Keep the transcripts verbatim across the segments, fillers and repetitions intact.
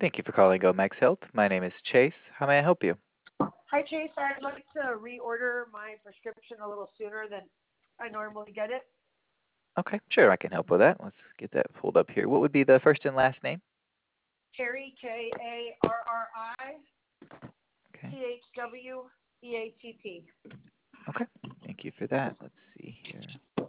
Thank you for calling Omex Health. My name is Chase. How may I help you? Hi, Chase. I'd like to reorder my prescription a little sooner than I normally get it. Okay, sure, I can help with that. Let's get that pulled up here. What would be the first and last name? Carrie, K A R R I Okay, T H W E A T T. okay. Thank you for that. Let's see here.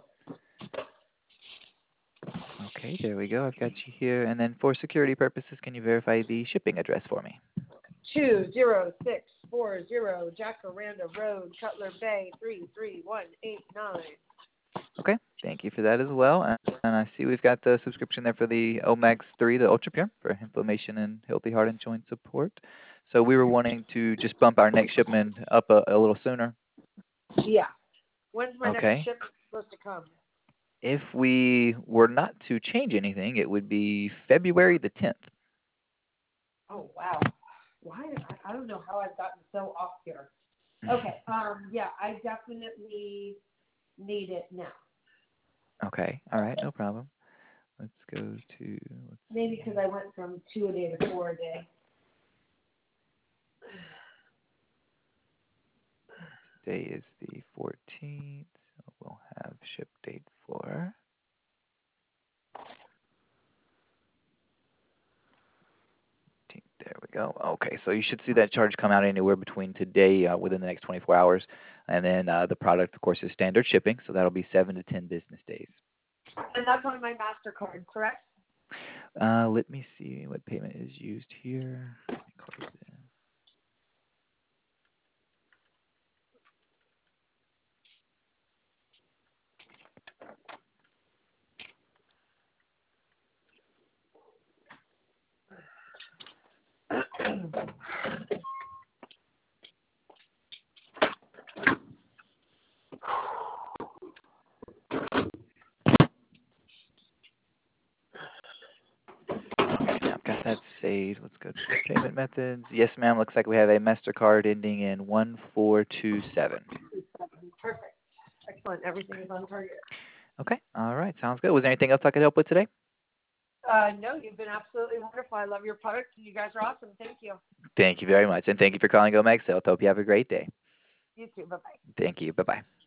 Okay, there we go. I've got you here. And then for security purposes, can you verify the shipping address for me? two zero six four zero Jacaranda Road, Cutler Bay, three three one eight nine. Okay, thank you for that as well. And, and I see we've got the subscription there for the Omex three, the Ultra Pure, for inflammation and healthy heart and joint support. So we were wanting to just bump our next shipment up a, a little sooner. Yeah. When's my next Okay. shipment supposed to come? If we were not to change anything, it would be February the tenth. Oh, wow. Why? I, I don't know how I've gotten so off here. Okay. Um. Yeah, I definitely need it now. Okay. All right. No problem. Let's go to, let's Maybe see. because I went from two a day to four a day. Today is the fourteenth. So we'll have ship date for. There we go. Okay, so you should see that charge come out anywhere between today, uh, within the next twenty-four hours, and then uh, the product, of course, is standard shipping, so that'll be seven to ten business days. And that's on my MasterCard, correct? Uh, let me see what payment is used here. Let me close this. Okay, now I've got that saved. Let's go to the payment methods. Yes, ma'am. Looks like we have a MasterCard ending in one four two seven. Perfect. Excellent. Everything is on target. Okay. All right. Sounds good. Was there anything else I could help with today? Uh, no, you've been absolutely wonderful. I love your product. You guys are awesome. Thank you. Thank you very much, and thank you for calling Omex Health. Hope you have a great day. You too. Bye-bye. Thank you. Bye bye.